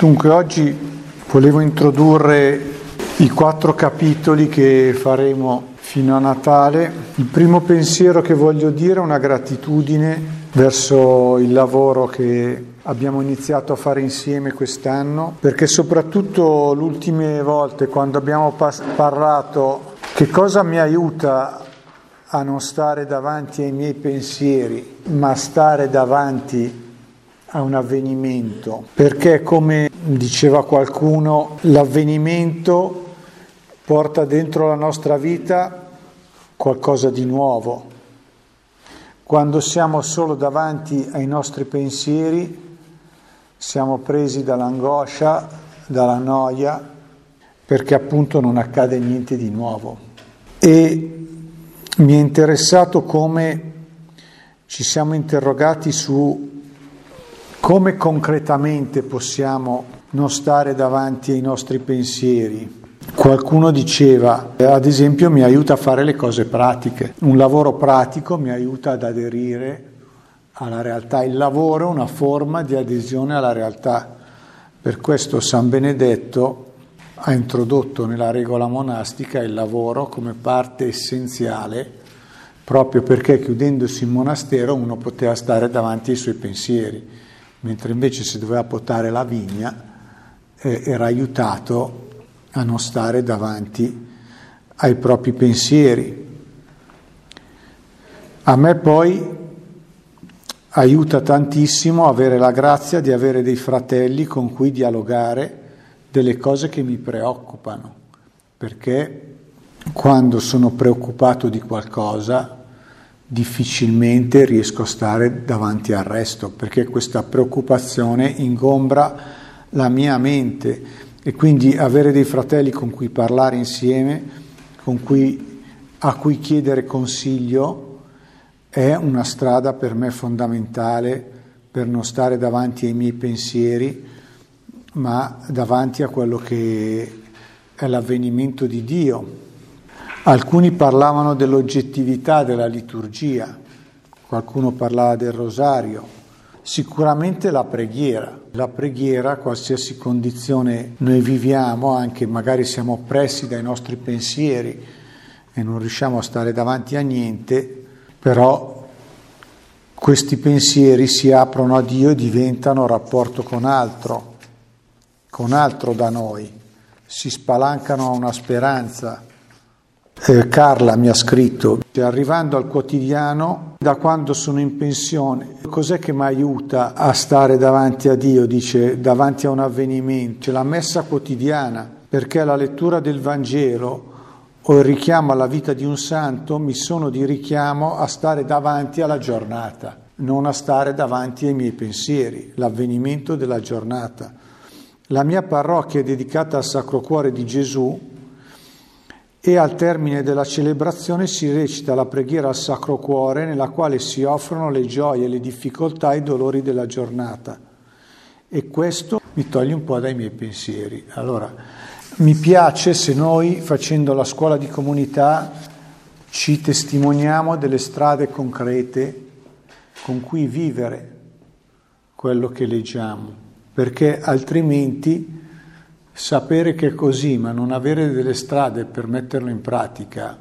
Dunque oggi volevo introdurre i 4 capitoli che faremo fino a Natale. Il primo pensiero che voglio dire è una gratitudine verso il lavoro che abbiamo iniziato a fare insieme quest'anno, perché soprattutto le ultime volte quando abbiamo parlato che cosa mi aiuta a non stare davanti ai miei pensieri, ma stare davanti a un avvenimento, perché come diceva qualcuno, l'avvenimento porta dentro la nostra vita qualcosa di nuovo. Quando siamo solo davanti ai nostri pensieri, siamo presi dall'angoscia, dalla noia, perché appunto non accade niente di nuovo. E mi è interessato come ci siamo interrogati su come concretamente possiamo non stare davanti ai nostri pensieri. Qualcuno diceva, ad esempio, mi aiuta a fare le cose pratiche. Un lavoro pratico mi aiuta ad aderire alla realtà. Il lavoro è una forma di adesione alla realtà. Per questo San Benedetto ha introdotto nella regola monastica il lavoro come parte essenziale, proprio perché chiudendosi in monastero uno poteva stare davanti ai suoi pensieri, mentre invece se doveva potare la vigna era aiutato a non stare davanti ai propri pensieri. A me poi aiuta tantissimo avere la grazia di avere dei fratelli con cui dialogare delle cose che mi preoccupano, perché quando sono preoccupato di qualcosa difficilmente riesco a stare davanti al resto, perché questa preoccupazione ingombra la mia mente, e quindi avere dei fratelli con cui parlare insieme, a cui chiedere consiglio, è una strada per me fondamentale per non stare davanti ai miei pensieri, ma davanti a quello che è l'avvenimento di Dio. Alcuni parlavano dell'oggettività della liturgia, qualcuno parlava del rosario, sicuramente la preghiera, qualsiasi condizione noi viviamo, anche magari siamo oppressi dai nostri pensieri e non riusciamo a stare davanti a niente, però questi pensieri si aprono a Dio e diventano rapporto con altro da noi, si spalancano a una speranza. Carla mi ha scritto, arrivando al quotidiano, da quando sono in pensione, cos'è che mi aiuta a stare davanti a Dio? Dice, davanti a un avvenimento, c'è la messa quotidiana, perché la lettura del Vangelo o il richiamo alla vita di un santo mi sono di richiamo a stare davanti alla giornata, non a stare davanti ai miei pensieri, l'avvenimento della giornata. La mia parrocchia è dedicata al Sacro Cuore di Gesù, e al termine della celebrazione si recita la preghiera al Sacro Cuore, nella quale si offrono le gioie, le difficoltà e i dolori della giornata, e questo mi toglie un po' dai miei pensieri. Allora, mi piace se noi, facendo la scuola di comunità, ci testimoniamo delle strade concrete con cui vivere quello che leggiamo, perché altrimenti sapere che è così, ma non avere delle strade per metterlo in pratica,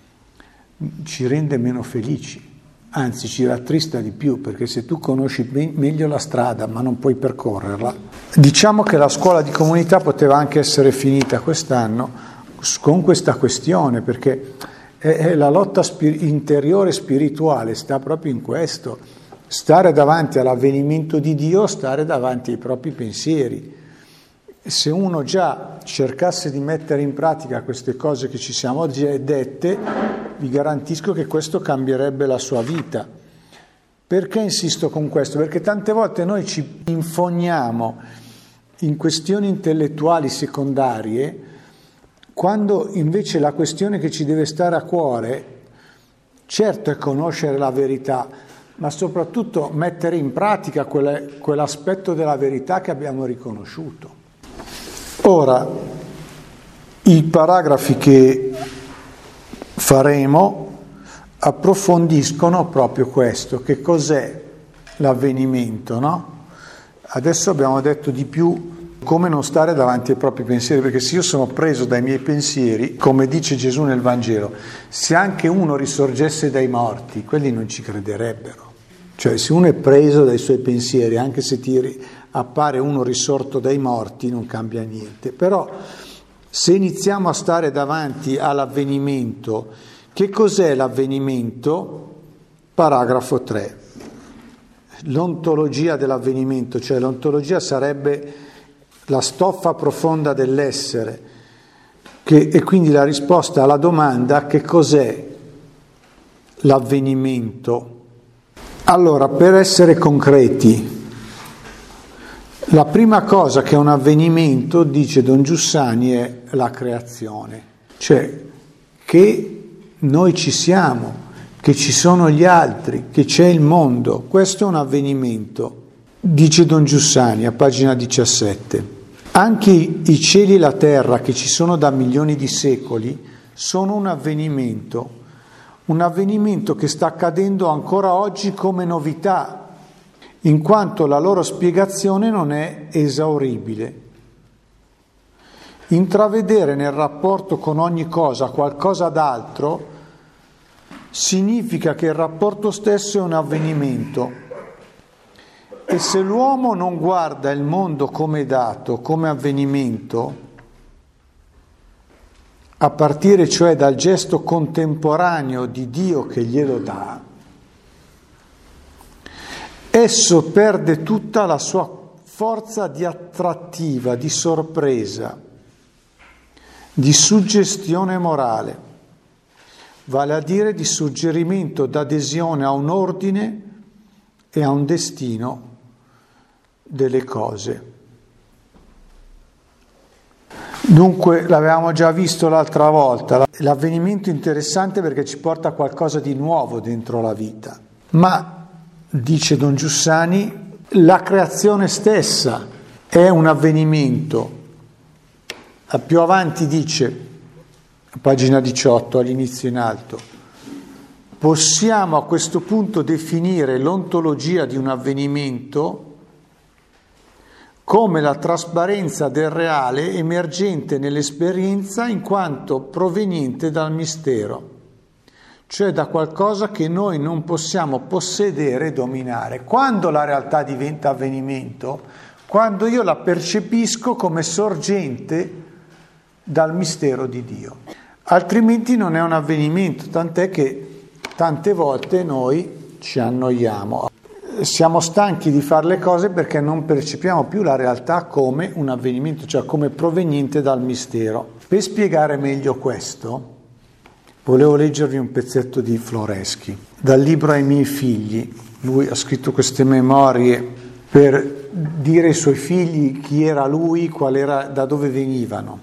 ci rende meno felici, anzi ci rattrista di più, perché se tu conosci meglio la strada ma non puoi percorrerla. Diciamo che la scuola di comunità poteva anche essere finita quest'anno con questa questione, perché la lotta interiore spirituale sta proprio in questo, stare davanti all'avvenimento di Dio, stare davanti ai propri pensieri. Se uno già cercasse di mettere in pratica queste cose che ci siamo oggi dette, vi garantisco che questo cambierebbe la sua vita. Perché insisto con questo? Perché tante volte noi ci infogniamo in questioni intellettuali secondarie, quando invece la questione che ci deve stare a cuore, certo è conoscere la verità, ma soprattutto mettere in pratica quell'aspetto della verità che abbiamo riconosciuto. Ora, i paragrafi che faremo approfondiscono proprio questo, che cos'è l'avvenimento, no? Adesso abbiamo detto di più Come non stare davanti ai propri pensieri, perché se io sono preso dai miei pensieri, come dice Gesù nel Vangelo, se anche uno risorgesse dai morti, quelli non ci crederebbero. Cioè, se uno è preso dai suoi pensieri, anche se ti appare uno risorto dai morti, non cambia niente. Però se iniziamo a stare davanti all'avvenimento, che cos'è l'avvenimento? Paragrafo 3. L'ontologia dell'avvenimento, cioè l'ontologia sarebbe la stoffa profonda dell'essere, e quindi la risposta alla domanda che cos'è l'avvenimento. Allora, per essere concreti, la prima cosa che è un avvenimento, dice Don Giussani, è la creazione, cioè che noi ci siamo, che ci sono gli altri, che c'è il mondo. Questo è un avvenimento, dice Don Giussani a pagina 17. Anche i cieli e la terra, che ci sono da milioni di secoli, sono un avvenimento che sta accadendo ancora oggi come novità, in quanto la loro spiegazione non è esauribile. Intravedere nel rapporto con ogni cosa qualcosa d'altro significa che il rapporto stesso è un avvenimento. E se l'uomo non guarda il mondo come dato, come avvenimento, a partire cioè dal gesto contemporaneo di Dio che glielo dà, esso perde tutta la sua forza di attrattiva, di sorpresa, di suggestione morale, vale a dire di suggerimento d'adesione a un ordine e a un destino delle cose. Dunque, l'avevamo già visto l'altra volta, l'avvenimento interessante perché ci porta a qualcosa di nuovo dentro la vita, ma, dice Don Giussani, la creazione stessa è un avvenimento. Più avanti dice, pagina 18, all'inizio in alto, possiamo a questo punto definire l'ontologia di un avvenimento come la trasparenza del reale emergente nell'esperienza in quanto proveniente dal mistero, cioè da qualcosa che noi non possiamo possedere e dominare. Quando la realtà diventa avvenimento? Quando io la percepisco come sorgente dal mistero di Dio. Altrimenti non è un avvenimento, tant'è che tante volte noi ci annoiamo. Siamo stanchi di fare le cose perché non percepiamo più la realtà come un avvenimento, cioè come proveniente dal mistero. Per spiegare meglio questo, volevo leggervi un pezzetto di Floreschi, dal libro Ai miei figli. Lui ha scritto queste memorie per dire ai suoi figli chi era lui, qual era, da dove venivano.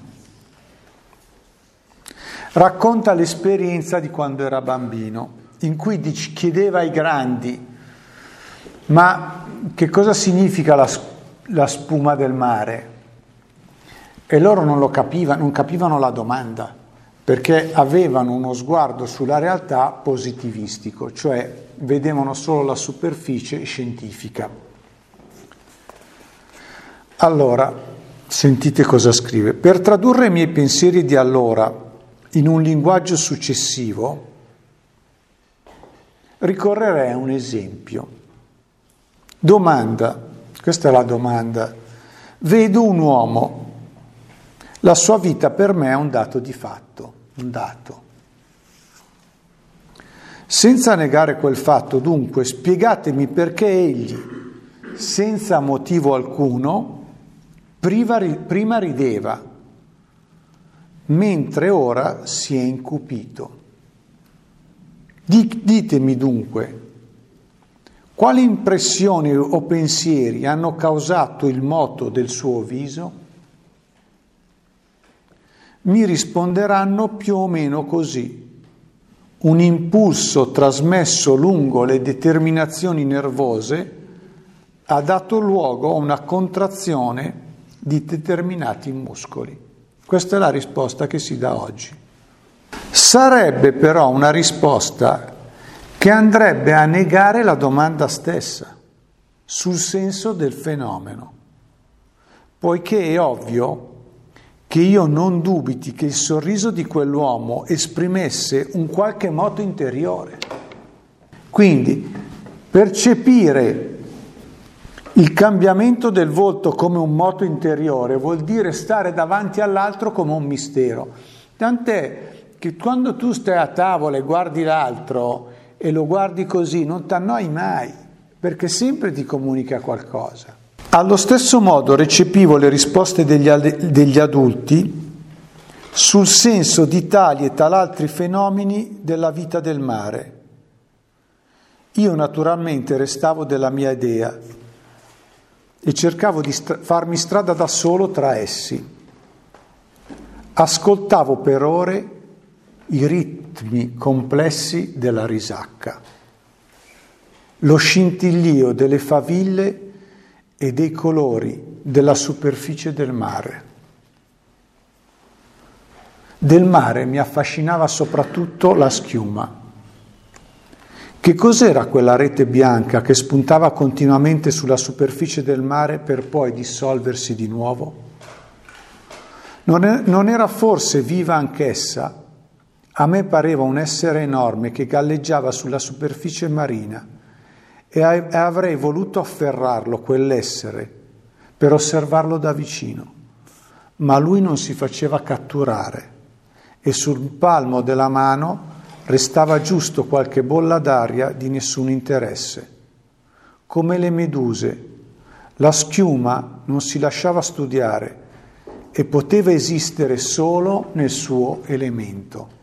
Racconta l'esperienza di quando era bambino, in cui chiedeva ai grandi: ma che cosa significa la spuma del mare? E loro non lo capivano, non capivano la domanda, perché avevano uno sguardo sulla realtà positivistico, cioè vedevano solo la superficie scientifica. Allora, sentite cosa scrive. Per tradurre i miei pensieri di allora in un linguaggio successivo, ricorrerei a un esempio. Domanda, questa è la domanda. Vedo un uomo, la sua vita per me è un dato di fatto, un dato. Senza negare quel fatto, dunque, spiegatemi perché egli, senza motivo alcuno, prima rideva, mentre ora si è incupito. Ditemi dunque, quali impressioni o pensieri hanno causato il moto del suo viso? Mi risponderanno più o meno così: un impulso trasmesso lungo le determinazioni nervose ha dato luogo a una contrazione di determinati muscoli. Questa è la risposta che si dà oggi. Sarebbe però una risposta che andrebbe a negare la domanda stessa sul senso del fenomeno, poiché è ovvio che io non dubiti che il sorriso di quell'uomo esprimesse un qualche moto interiore. Quindi percepire il cambiamento del volto come un moto interiore vuol dire stare davanti all'altro come un mistero. Tant'è che quando tu stai a tavola e guardi l'altro e lo guardi così, non ti annoi mai, perché sempre ti comunica qualcosa. Allo stesso modo recepivo le risposte degli adulti sul senso di tali e talaltri fenomeni della vita del mare. Io naturalmente restavo della mia idea e cercavo di farmi strada da solo tra essi. Ascoltavo per ore i ritmi complessi della risacca, lo scintillio delle faville e dei colori della superficie del mare. Del mare mi affascinava soprattutto la schiuma. Che cos'era quella rete bianca che spuntava continuamente sulla superficie del mare per poi dissolversi di nuovo? Non era forse viva anch'essa? A me pareva un essere enorme che galleggiava sulla superficie marina e avrei voluto afferrarlo, quell'essere, per osservarlo da vicino. Ma lui non si faceva catturare e sul palmo della mano restava giusto qualche bolla d'aria di nessun interesse. Come le meduse, la schiuma non si lasciava studiare e poteva esistere solo nel suo elemento.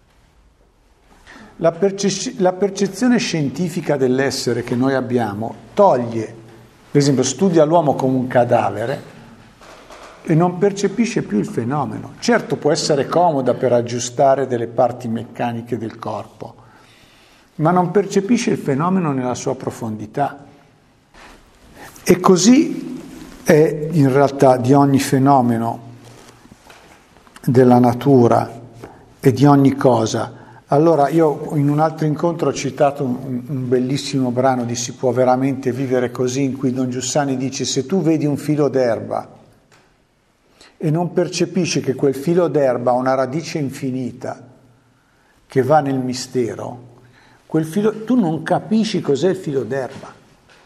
La percezione scientifica dell'essere che noi abbiamo toglie, per esempio, studia l'uomo come un cadavere e non percepisce più il fenomeno. Certo, può essere comoda per aggiustare delle parti meccaniche del corpo, ma non percepisce il fenomeno nella sua profondità. E così è in realtà di ogni fenomeno della natura e di ogni cosa. Allora io in un altro incontro ho citato un bellissimo brano di Si può veramente vivere così, in cui Don Giussani dice: se tu vedi un filo d'erba e non percepisci che quel filo d'erba ha una radice infinita che va nel mistero, tu non capisci cos'è il filo d'erba,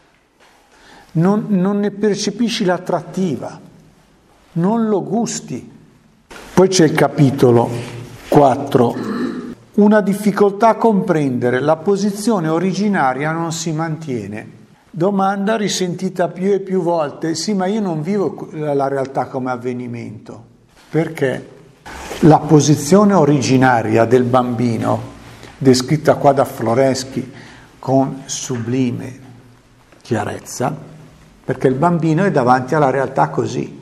non ne percepisci l'attrattiva, non lo gusti. Poi c'è il capitolo 4. Una difficoltà a comprendere, la posizione originaria non si mantiene. Domanda risentita più e più volte: sì, ma io non vivo la realtà come avvenimento. Perché la posizione originaria del bambino, descritta qua da Floreschi con sublime chiarezza, perché il bambino è davanti alla realtà così.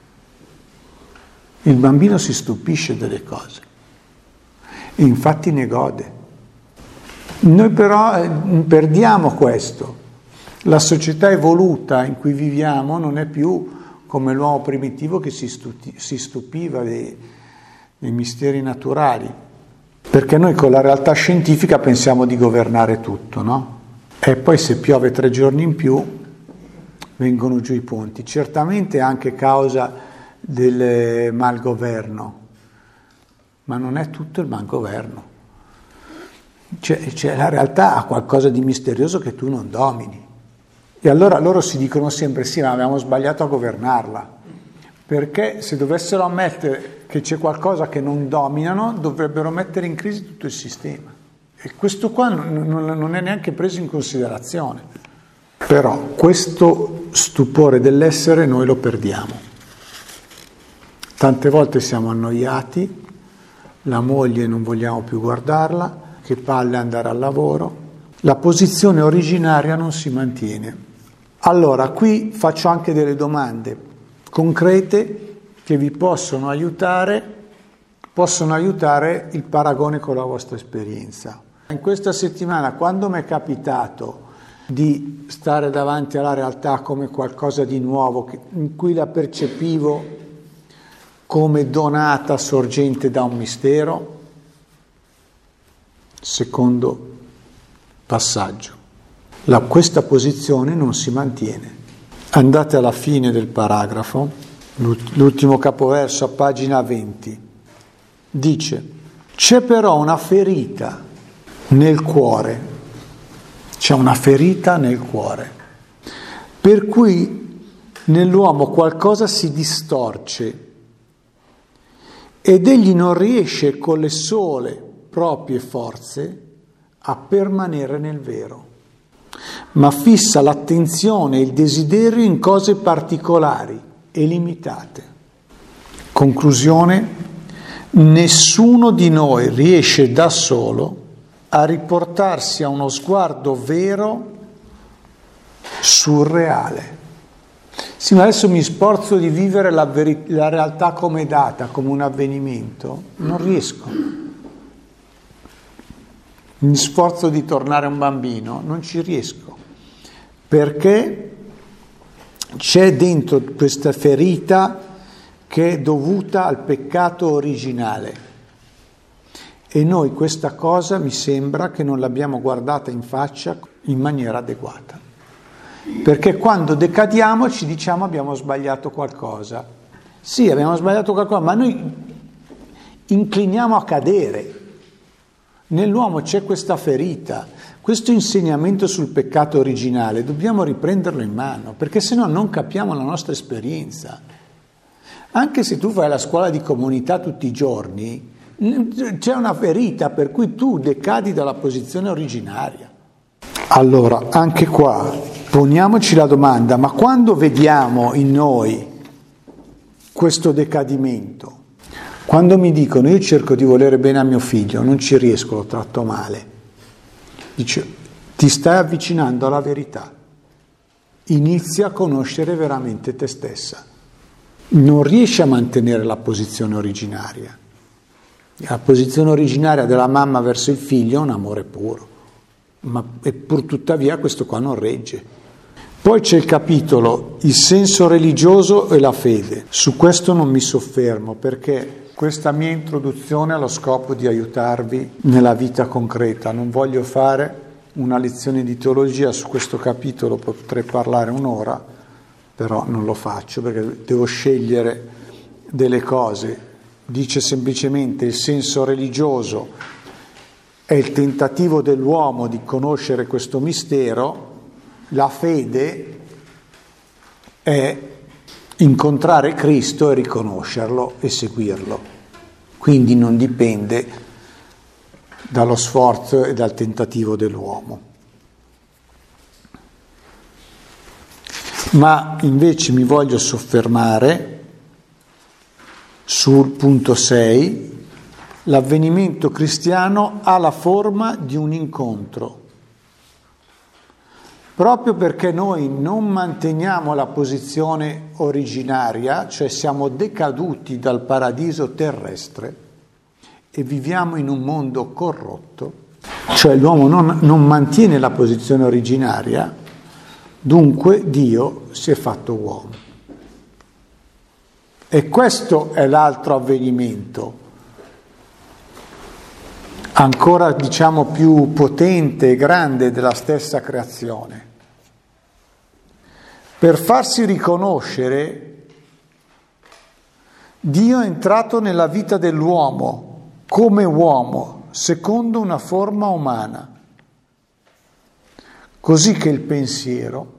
Il bambino si stupisce delle cose e infatti ne gode. Noi però perdiamo questo. La società evoluta in cui viviamo non è più come l'uomo primitivo che si stupiva dei misteri naturali, perché noi con la realtà scientifica pensiamo di governare tutto, no? E poi se piove 3 giorni in più vengono giù i ponti, certamente anche causa del malgoverno, ma non è tutto il malgoverno. C'è la realtà, ha qualcosa di misterioso che tu non domini. E allora loro si dicono sempre: sì, ma abbiamo sbagliato a governarla, perché se dovessero ammettere che c'è qualcosa che non dominano, dovrebbero mettere in crisi tutto il sistema. E questo qua non è neanche preso in considerazione. Però questo stupore dell'essere noi lo perdiamo. Tante volte siamo annoiati, la moglie non vogliamo più guardarla, che palle andare al lavoro, la posizione originaria non si mantiene. Allora, qui faccio anche delle domande concrete che vi possono aiutare il paragone con la vostra esperienza. In questa settimana, quando mi è capitato di stare davanti alla realtà come qualcosa di nuovo, in cui la percepivo come donata sorgente da un mistero? Secondo passaggio. Questa posizione non si mantiene. Andate alla fine del paragrafo l'ultimo capoverso a pagina 20, dice: c'è però una ferita nel cuore, c'è una ferita nel cuore, per cui nell'uomo qualcosa si distorce ed egli non riesce con le sole proprie forze a permanere nel vero, ma fissa l'attenzione e il desiderio in cose particolari e limitate. Conclusione: nessuno di noi riesce da solo a riportarsi a uno sguardo vero sul reale. Sì, ma adesso mi sforzo di vivere la realtà come data, come un avvenimento. Non riesco. Mi sforzo di tornare un bambino, non ci riesco. Perché c'è dentro questa ferita che è dovuta al peccato originale. E noi questa cosa mi sembra che non l'abbiamo guardata in faccia in maniera adeguata. Perché quando decadiamo ci diciamo abbiamo sbagliato qualcosa. Sì, abbiamo sbagliato qualcosa, ma noi incliniamo a cadere. Nell'uomo c'è questa ferita, questo insegnamento sul peccato originale, dobbiamo riprenderlo in mano, perché sennò non capiamo la nostra esperienza. Anche se tu fai la scuola di comunità tutti i giorni, c'è una ferita per cui tu decadi dalla posizione originaria. Allora, anche qua, poniamoci la domanda, ma quando vediamo in noi questo decadimento, quando mi dicono io cerco di volere bene a mio figlio, non ci riesco, lo tratto male, dice, ti stai avvicinando alla verità, inizi a conoscere veramente te stessa, non riesci a mantenere la posizione originaria. La posizione originaria della mamma verso il figlio è un amore puro, ma pur tuttavia questo qua non regge. Poi c'è il capitolo il senso religioso e la fede. Su questo non mi soffermo perché questa mia introduzione ha lo scopo di aiutarvi nella vita concreta. Non voglio fare una lezione di teologia su questo capitolo, potrei parlare un'ora, però non lo faccio perché devo scegliere delle cose. Dice semplicemente il senso religioso è il tentativo dell'uomo di conoscere questo mistero, la fede è incontrare Cristo e riconoscerlo e seguirlo. Quindi non dipende dallo sforzo e dal tentativo dell'uomo. Ma invece mi voglio soffermare sul punto 6. L'avvenimento cristiano ha la forma di un incontro. Proprio perché noi non manteniamo la posizione originaria, cioè siamo decaduti dal paradiso terrestre e viviamo in un mondo corrotto, cioè l'uomo non mantiene la posizione originaria, dunque Dio si è fatto uomo. E questo è l'altro avvenimento, ancora diciamo più potente e grande della stessa creazione. Per farsi riconoscere, Dio è entrato nella vita dell'uomo come uomo, secondo una forma umana, così che il pensiero,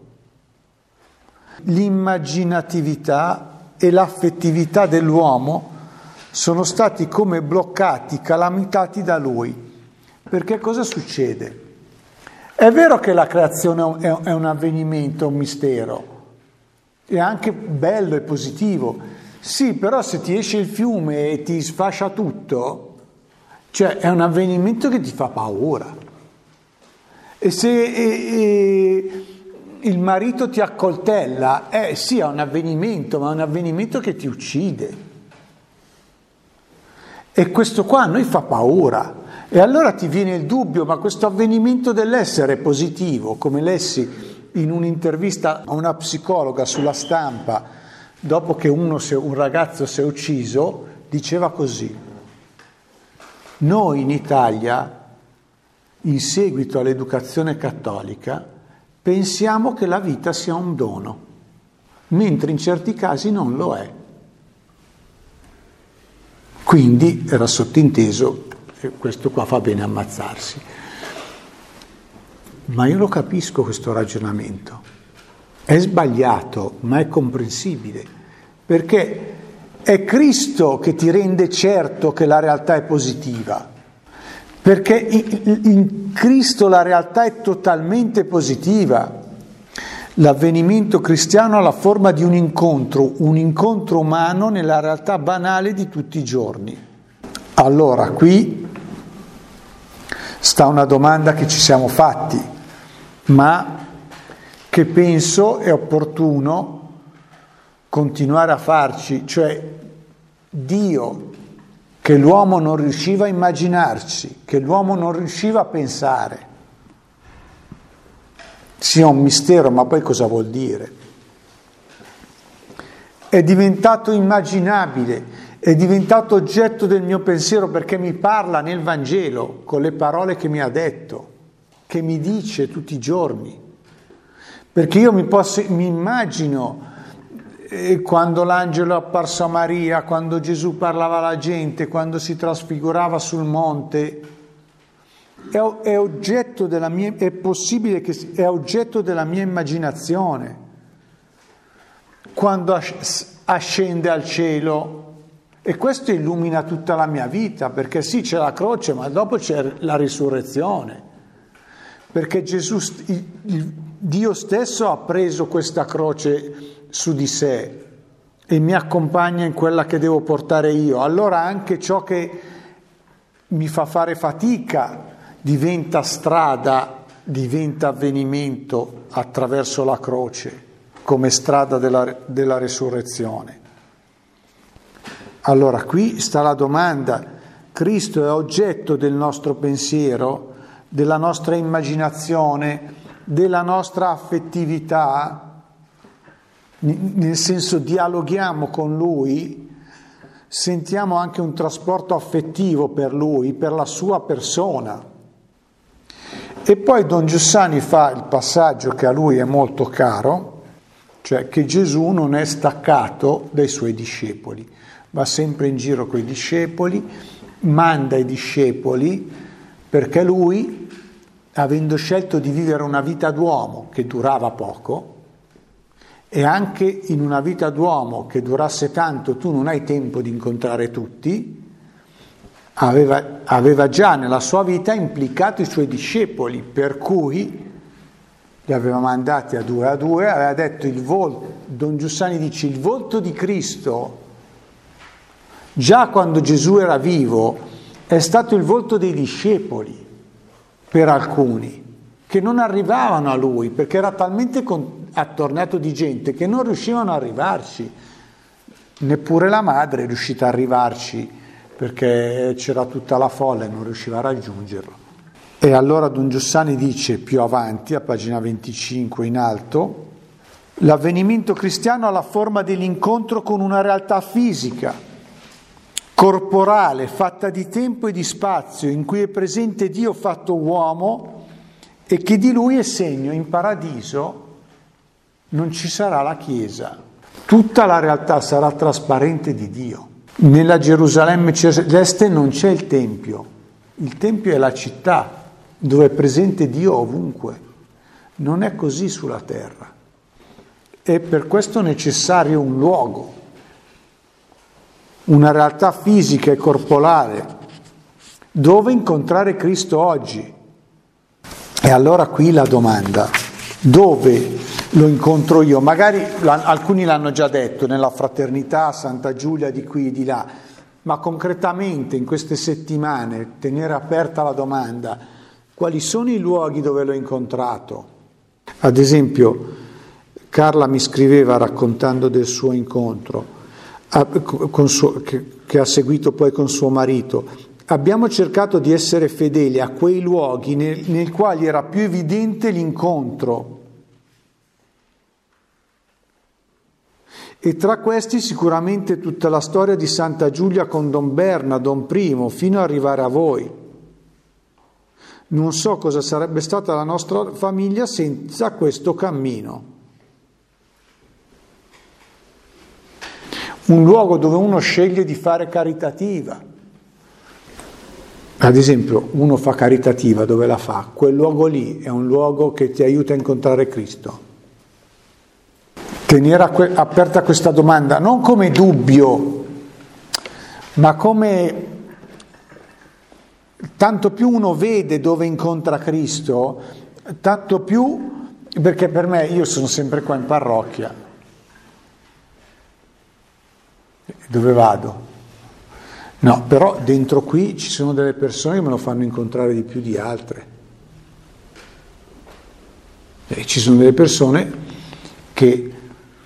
l'immaginatività e l'affettività dell'uomo sono stati come bloccati, calamitati da lui. Perché cosa succede? È vero che la creazione è un avvenimento, un mistero, è anche bello e positivo. Sì, però se ti esce il fiume e ti sfascia tutto, cioè è un avvenimento che ti fa paura. E se il marito ti accoltella, sì, è un avvenimento, ma è un avvenimento che ti uccide. E questo qua a noi fa paura. E allora ti viene il dubbio, ma questo avvenimento dell'essere positivo, come lessi in un'intervista a una psicologa sulla Stampa, dopo che un ragazzo si è ucciso, diceva così: noi in Italia, in seguito all'educazione cattolica, pensiamo che la vita sia un dono, mentre in certi casi non lo è. Quindi era sottinteso, questo qua fa bene ammazzarsi. Ma io lo capisco questo ragionamento. È sbagliato, ma è comprensibile, perché è Cristo che ti rende certo che la realtà è positiva, perché in Cristo la realtà è totalmente positiva. L'avvenimento cristiano ha la forma di un incontro umano nella realtà banale di tutti i giorni. Allora, qui sta una domanda che ci siamo fatti, ma che penso è opportuno continuare a farci, cioè Dio, che l'uomo non riusciva a immaginarci, che l'uomo non riusciva a pensare, sia un mistero, ma poi cosa vuol dire? È diventato immaginabile, è diventato oggetto del mio pensiero perché mi parla nel Vangelo con le parole che mi ha detto, che mi dice tutti i giorni. Perché io mi immagino quando l'angelo è apparso a Maria, quando Gesù parlava alla gente, quando si trasfigurava sul monte. È oggetto della mia, è possibile che è oggetto della mia immaginazione. Quando ascende al cielo, e questo illumina tutta la mia vita, perché sì, c'è la croce, ma dopo c'è la risurrezione, perché Gesù, Dio stesso ha preso questa croce su di sé e mi accompagna in quella che devo portare io. Allora anche ciò che mi fa fare fatica diventa strada, diventa avvenimento attraverso la croce, come strada della risurrezione. Allora qui sta la domanda: Cristo è oggetto del nostro pensiero, della nostra immaginazione, della nostra affettività, nel senso dialoghiamo con Lui, sentiamo anche un trasporto affettivo per Lui, per la sua persona. E poi Don Giussani fa il passaggio che a lui è molto caro, cioè che Gesù non è staccato dai suoi discepoli, va sempre in giro con i discepoli, manda i discepoli, perché lui, avendo scelto di vivere una vita d'uomo che durava poco, e anche in una vita d'uomo che durasse tanto tu non hai tempo di incontrare tutti, aveva già nella sua vita implicato i suoi discepoli, per cui li aveva mandati a due, aveva detto Don Giussani dice il volto di Cristo, già quando Gesù era vivo, è stato il volto dei discepoli per alcuni, che non arrivavano a lui, perché era talmente attorniato di gente che non riuscivano ad arrivarci, neppure la madre è riuscita a arrivarci, perché c'era tutta la folla e non riusciva a raggiungerlo. E allora Don Giussani dice più avanti, a pagina 25 in alto, l'avvenimento cristiano ha la forma dell'incontro con una realtà fisica, corporale, fatta di tempo e di spazio, in cui è presente Dio fatto uomo e che di Lui è segno. In paradiso non ci sarà la Chiesa, tutta la realtà sarà trasparente di Dio. Nella Gerusalemme celeste non c'è il Tempio è la città dove è presente Dio ovunque, non è così sulla terra, è per questo necessario un luogo, una realtà fisica e corporale dove incontrare Cristo oggi. E allora qui la domanda: dove lo incontro io? Magari alcuni l'hanno già detto, nella fraternità, Santa Giulia, di qui e di là, ma concretamente in queste settimane tenere aperta la domanda: quali sono i luoghi dove l'ho incontrato? Ad esempio, Carla mi scriveva raccontando del suo incontro che ha seguito poi con suo marito: abbiamo cercato di essere fedeli a quei luoghi nei quali era più evidente l'incontro, e tra questi sicuramente tutta la storia di Santa Giulia con Don Berna, Don Primo, fino ad arrivare a voi. Non so cosa sarebbe stata la nostra famiglia senza questo cammino. un luogo dove uno sceglie di fare caritativa. Ad esempio, uno fa caritativa, dove la fa? Quel luogo lì è un luogo che ti aiuta a incontrare Cristo. Tenere aperta questa domanda, non come dubbio, ma come tanto più uno vede dove incontra Cristo, tanto più, perché per me, io sono sempre qua in parrocchia, dove vado? No, però dentro qui ci sono delle persone che me lo fanno incontrare di più di altre. E ci sono delle persone che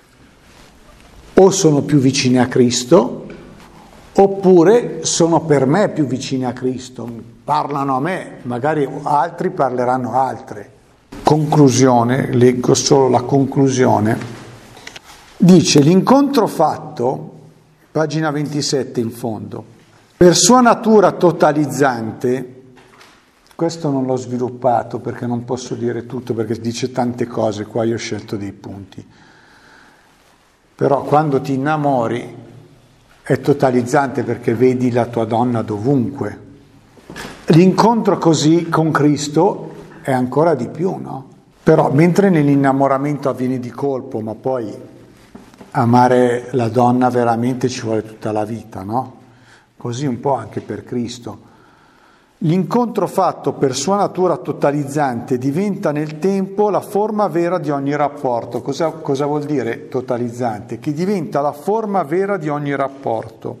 o sono più vicine a Cristo, oppure sono per me più vicine a Cristo, parlano a me, magari altri parleranno a altre. Conclusione, leggo solo la conclusione. Dice: l'incontro fatto, pagina 27 in fondo, per sua natura totalizzante, questo non l'ho sviluppato perché non posso dire tutto, perché dice tante cose, qua io ho scelto dei punti. Però quando ti innamori è totalizzante perché vedi la tua donna dovunque. L'incontro così con Cristo è ancora di più, no? Però mentre nell'innamoramento avviene di colpo, ma poi amare la donna veramente ci vuole tutta la vita, no? Così un po' anche per Cristo. L'incontro fatto per sua natura totalizzante diventa nel tempo la forma vera di ogni rapporto. Cosa vuol dire totalizzante? Che diventa la forma vera di ogni rapporto.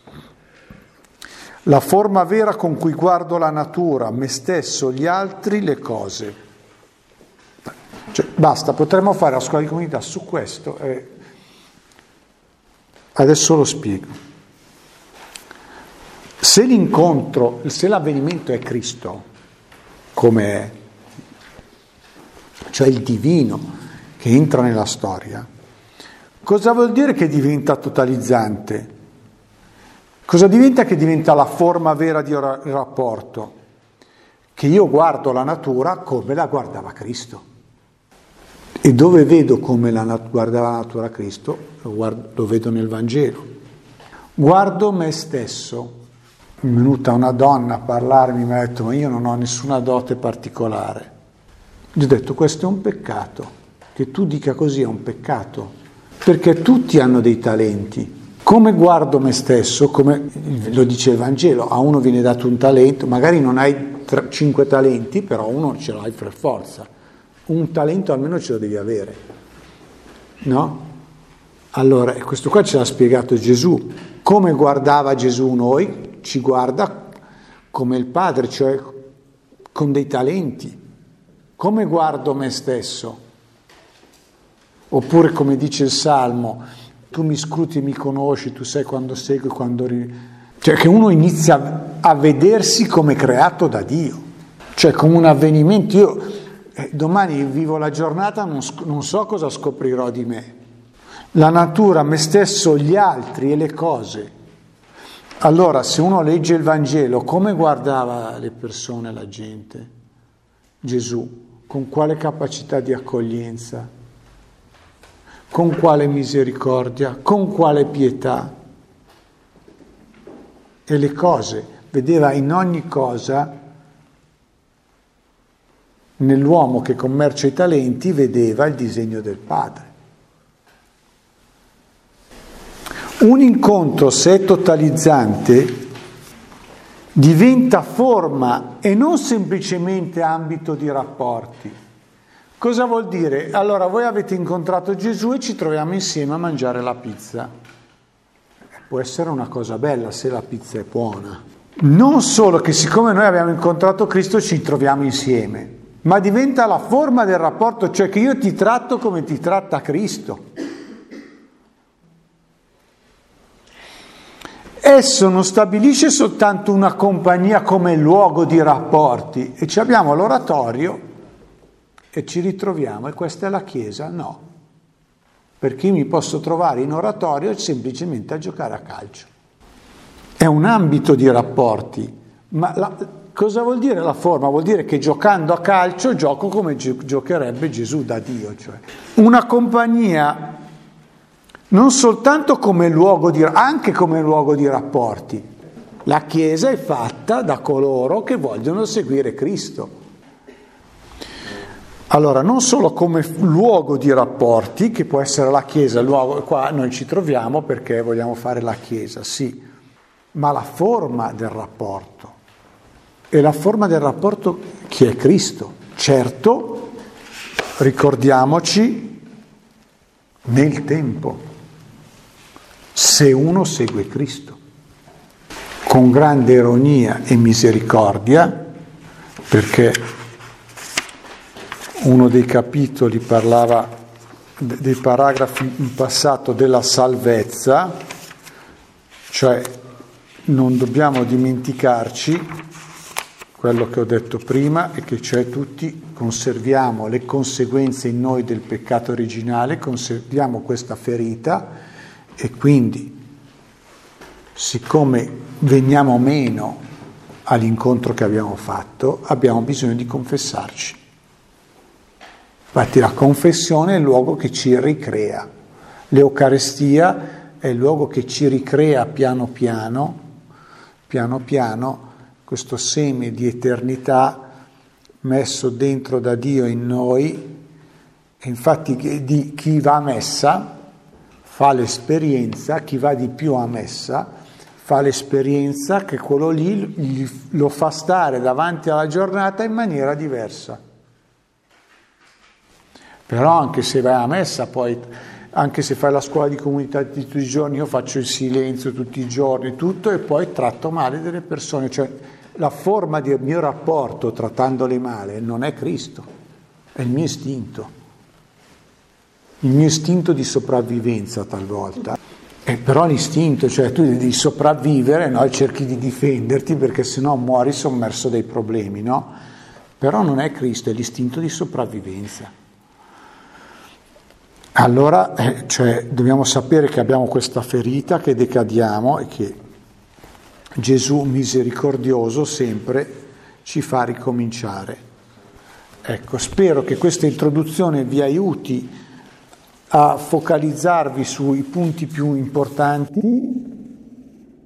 La forma vera con cui guardo la natura, me stesso, gli altri, le cose. Cioè, basta, potremmo fare la scuola di comunità su questo. Adesso lo spiego. Se l'incontro, se l'avvenimento è Cristo, come è, cioè il divino che entra nella storia, cosa vuol dire che diventa totalizzante? Cosa diventa che diventa la forma vera di rapporto? Che io guardo la natura come la guardava Cristo. E dove vedo come guardava la natura Cristo? Lo vedo nel Vangelo. Guardo me stesso. È venuta una donna a parlarmi, mi ha detto: ma io non ho nessuna dote particolare. Gli ho detto: questo è un peccato, che tu dica così è un peccato, perché tutti hanno dei talenti. Come guardo me stesso, come lo dice il Vangelo, a uno viene dato un talento, magari non hai 5 talenti, però uno ce l'hai per forza, un talento almeno ce lo devi avere, no? Allora, questo qua ce l'ha spiegato Gesù. Come guardava Gesù noi? Ci guarda come il Padre, cioè con dei talenti. Come guardo me stesso? Oppure come dice il Salmo: tu mi scruti e mi conosci, tu sai quando segui e quando... Cioè che uno inizia a vedersi come creato da Dio, cioè come un avvenimento. Io domani vivo la giornata, non so cosa scoprirò di me. La natura, me stesso, gli altri e le cose. Allora, se uno legge il Vangelo, come guardava le persone, la gente? Gesù, con quale capacità di accoglienza? Con quale misericordia? Con quale pietà? E le cose, vedeva in ogni cosa, nell'uomo che commercia i talenti, vedeva il disegno del Padre. Un incontro, se è totalizzante, diventa forma e non semplicemente ambito di rapporti. Cosa vuol dire? Allora, voi avete incontrato Gesù e ci troviamo insieme a mangiare la pizza. Può essere una cosa bella se la pizza è buona. Non solo che siccome noi abbiamo incontrato Cristo ci troviamo insieme, ma diventa la forma del rapporto, cioè che io ti tratto come ti tratta Cristo. Esso non stabilisce soltanto una compagnia come luogo di rapporti, e ci abbiamo l'oratorio e ci ritroviamo, e questa è la Chiesa? No, perché io mi posso trovare in oratorio semplicemente a giocare a calcio. È un ambito di rapporti, ma cosa vuol dire la forma? Vuol dire che giocando a calcio gioco come giocherebbe Gesù da Dio, cioè una compagnia non soltanto come luogo anche come luogo di rapporti. La Chiesa è fatta da coloro che vogliono seguire Cristo. Allora, non solo come luogo di rapporti, che può essere la Chiesa, il luogo, qua noi ci troviamo perché vogliamo fare la Chiesa, sì, ma la forma del rapporto. E la forma del rapporto chi è Cristo? Certo, ricordiamoci, nel tempo, se uno segue Cristo, con grande ironia e misericordia, perché uno dei capitoli parlava dei paragrafi in passato della salvezza, cioè non dobbiamo dimenticarci quello che ho detto prima, e che cioè tutti conserviamo le conseguenze in noi del peccato originale, conserviamo questa ferita e quindi, siccome veniamo meno all'incontro che abbiamo fatto, abbiamo bisogno di confessarci. Infatti la confessione è il luogo che ci ricrea, l'Eucarestia è il luogo che ci ricrea piano piano, questo seme di eternità messo dentro da Dio in noi, e infatti di chi va a messa fa l'esperienza, chi va di più a messa fa l'esperienza che quello lì lo fa stare davanti alla giornata in maniera diversa. Però anche se vai a messa, poi, anche se fai la scuola di comunità tutti i giorni, io faccio il silenzio tutti i giorni, tutto, e poi tratto male delle persone. Cioè, la forma del mio rapporto trattandole male non è Cristo, è il mio istinto di sopravvivenza talvolta. Però l'istinto, cioè tu devi sopravvivere, no? E cerchi di difenderti perché sennò muori sommerso dai problemi, no? Però non è Cristo, è l'istinto di sopravvivenza. Allora, cioè, dobbiamo sapere che abbiamo questa ferita, che decadiamo e che Gesù misericordioso sempre ci fa ricominciare. Ecco, spero che questa introduzione vi aiuti a focalizzarvi sui punti più importanti